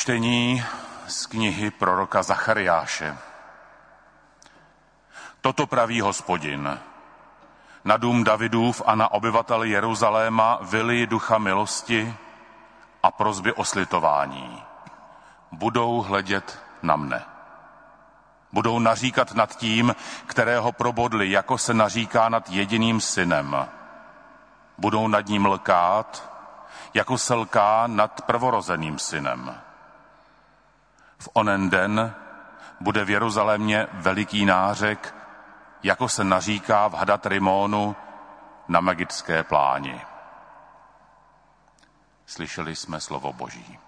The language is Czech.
Čtení z knihy proroka Zachariáše. Toto praví Hospodin. Na dům Davidův a na obyvatele Jeruzaléma vyliji ducha milosti a prosby o slitování. Budou hledět na mne. Budou naříkat nad tím, kterého probodli, jako se naříká nad jediným synem. Budou nad ním lkát, jako se lká nad prvorozeným synem. V onen den bude v Jeruzalémě veliký nářek, jako se naříká v Hadat Rimónu na Megidské pláni. Slyšeli jsme slovo Boží.